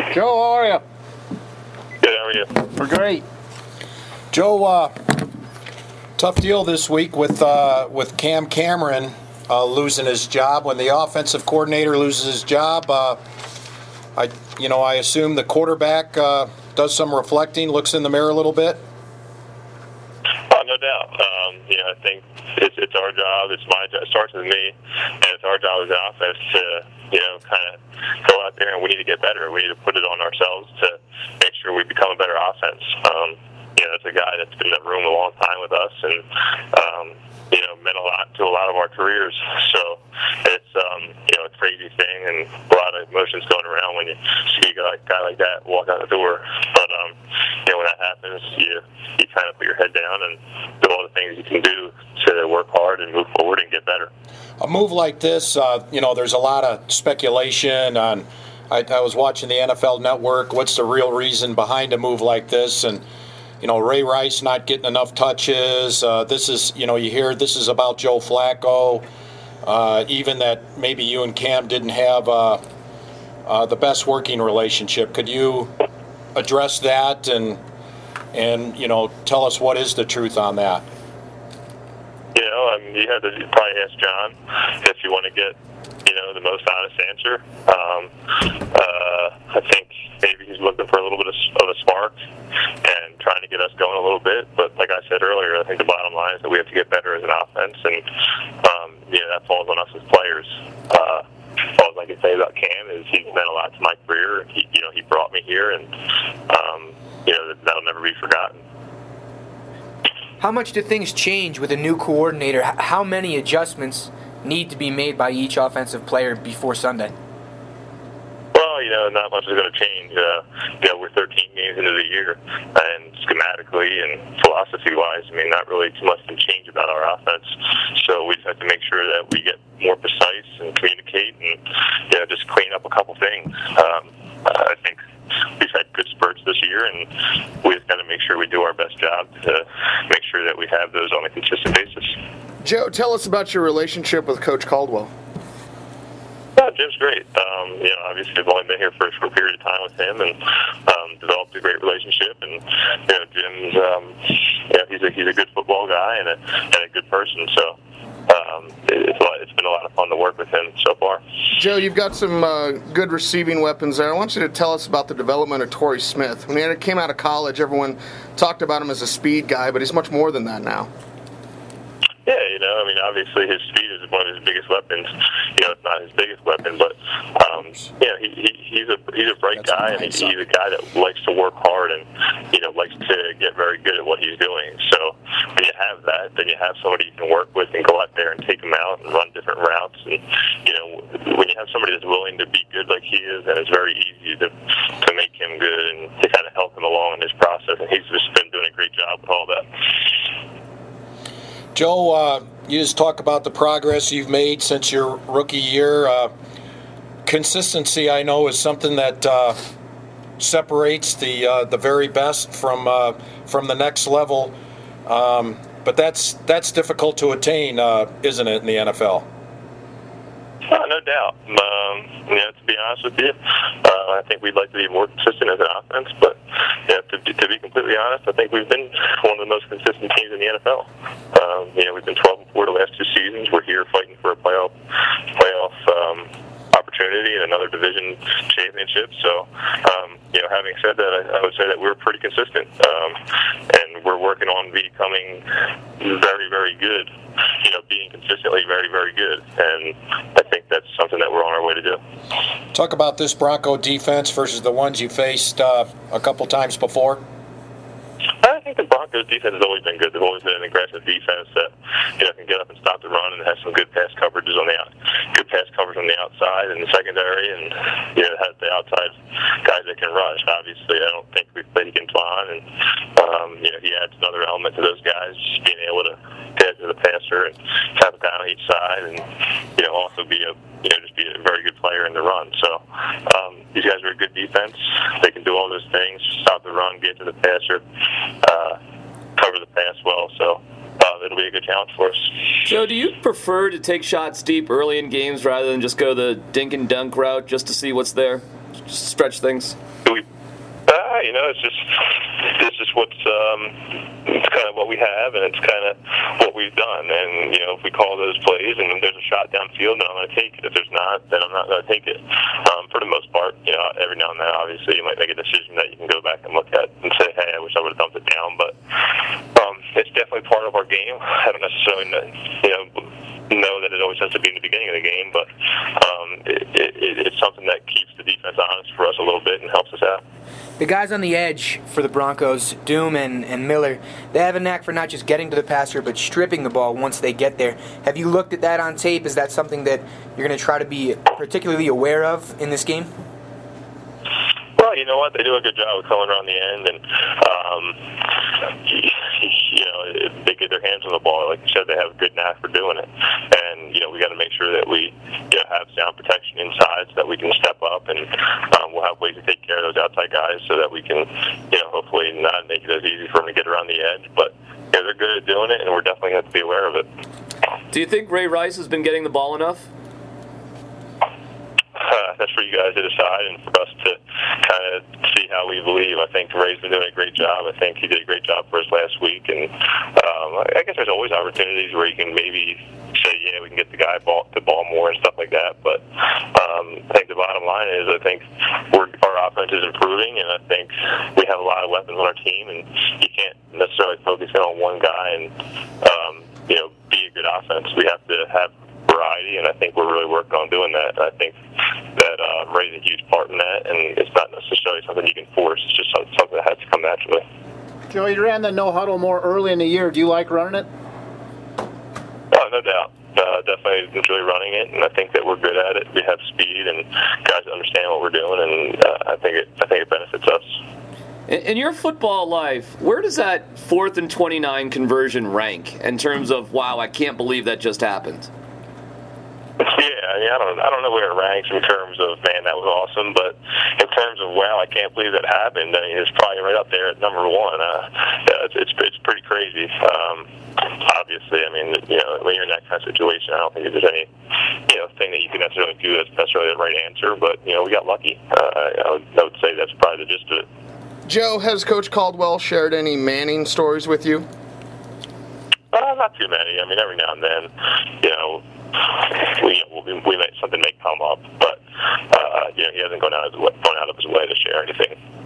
Joe, how are you? Good, how are you? We're great. Joe, tough deal this week with Cam Cameron losing his job. When the offensive coordinator loses his job, I assume the quarterback does some reflecting, looks in the mirror a little bit. No doubt. I think it's our job. It's my job. It starts with me, and it's our job as an offense to, kind of go out there and we need to get better. We need to put it on ourselves to make sure we become a better offense. It's a guy that's been in that room a long time with us, and meant a lot to a lot of our careers. So it's a crazy thing and a lot of emotions going around when you see a guy like that walk out the door. But when that happens, you kind of put your head down and do all the things you can do to work hard and move forward and get better. A move like this, there's a lot of speculation on. I was watching the NFL Network. What's the real reason behind a move like this? And Ray Rice not getting enough touches. This is, you hear this is about Joe Flacco. Even that maybe you and Cam didn't have the best working relationship. Could you address that and tell us what is the truth on that? You had to probably ask John if you want to get the most honest answer. I think maybe he's looking for a little bit of a spark and trying to get us going a little bit. But like I said earlier, I think the bottom line is that we have to get better as an offense, and that falls on us as players. All I can say about Cam is he's meant a lot to my career. He brought me here, and that'll never be forgotten. How much do things change with a new coordinator? How many adjustments need to be made by each offensive player before Sunday? Well, not much is going to change. We're 13 games into the year, and schematically and philosophy-wise, not really too much can change about our offense. So we just have to make sure that we get more precise and communicate and just clean up a couple things. I think we've had good spurts this year, and we just got to make sure we do our best job to make sure that we have those on a consistent basis. Joe, tell us about your relationship with Coach Caldwell. Jim's great. Obviously I've only been here for a short period of time with him, and developed a great relationship. And Jim's he's a good football guy and a good person. So it's been a lot of fun to work with him so far. Joe, you've got some good receiving weapons there. I want you to tell us about the development of Torrey Smith. When he came out of college, everyone talked about him as a speed guy, but he's much more than that now. Yeah, obviously his speed is one of his biggest weapons. It's not his biggest weapon, but he's a bright guy, and he's a guy that likes to work hard and likes to get very good at what he's doing. So when you have that, then you have somebody you can work with and go out there and take him out and run different routes. And when you have somebody that's willing to be good like he is, then it's very easy to make him good and to kind of help him along in his process. And he's just been doing a great job with all that. Joe, you just talk about the progress you've made since your rookie year. Consistency, I know, is something that separates the very best from the next level. But that's difficult to attain, isn't it, in the NFL? No doubt. To be honest with you, I think we'd like to be more consistent as an offense, but to be completely honest, I think we've been one of the most consistent teams in the NFL. We've been 12-4 the last two seasons. We're here fighting for a playoff opportunity and another division championship. So, having said that, I would say that we're pretty consistent, and we're working on becoming very, very good. Being consistently very, very good, and I think that's something that we're on our way to do. Talk about this Bronco defense versus the ones you faced a couple times before. I think the Broncos defense has always been good. They've always been an aggressive defense that can get up and stop the run and has some good pass coverages on the outside and the secondary, and has the outside guys that can rush. Obviously, I don't think we've played against Vaughn, and he adds another element to those guys, just being able to get to the passer and have a guy on each side, and also be a very good player in the run. So these guys are a good defense. They can do all those things: stop the run, get to the passer, cover the pass well. So it'll be a good challenge for us. Joe, do you prefer to take shots deep early in games rather than just go the dink and dunk route just to see what's there? stretch things? It's just what's it's kind of what we have, and it's kind of what we've done. And if we call those plays and there's a shot downfield, then I'm going to take it. If there's not, then I'm not going to take it. For the most part, every now and then, obviously, you might make a decision that you can go back and look at and say, hey, I wish I would have dumped it down. But it's definitely part of our game. I don't necessarily know that it always has to be in the beginning of the game, but it's something that keeps the defense honest for us a little bit and helps us out. The guys on the edge for the Broncos, Doom and Miller, they have a knack for not just getting to the passer, but stripping the ball once they get there. Have you looked at that on tape? Is that something that you're going to try to be particularly aware of in this game? Well, you know what? They do a good job of coming around the end, and they get their hands on the ball. Like you said, they have a good knack for doing it. And we got to make sure that we have sound protection inside so that we can step up, and we'll have ways to take care of those outside guys so that we can hopefully not make it as easy for them to get around the edge. But they're good at doing it, and we're definitely going to have to be aware of it. Do you think Ray Rice has been getting the ball enough? That's for you guys to decide and for us to kind of see how we believe. I think Ray's been doing a great job. I think he did a great job for us last week. And I guess there's always opportunities where you can maybe say, we can get the guy the ball more and stuff like that. But I think the bottom line is I think our offense is improving, and I think we have a lot of weapons on our team, and you can't necessarily focus in on one guy and be a good offense. We have to have variety, and I think we're really working on doing that. I think that Ray's a huge part in that, and it's not necessarily something you can force. It's just something that has to come naturally. Joe, you ran the no huddle more early in the year. Do you like running it? Oh, no doubt. Definitely enjoy running it, and I think that we're good at it. We have speed, and guys understand what we're doing, and I think it benefits us. In your football life, where does that 4th and 29 conversion rank in terms of, wow, I can't believe that just happened? Yeah, I don't know where it ranks in terms of, man, that was awesome, but in terms of, wow, I can't believe that happened, I mean, it's probably right up there at number one. It's pretty crazy. Obviously, I mean, when you're in that kind of situation, I don't think there's any, thing that you can necessarily do that's necessarily the right answer, but, we got lucky. I would say that's probably the gist of it. Joe, has Coach Caldwell shared any Manning stories with you? Not too many. I mean, every now and then, something may come up, but he hasn't gone out of his way to share anything.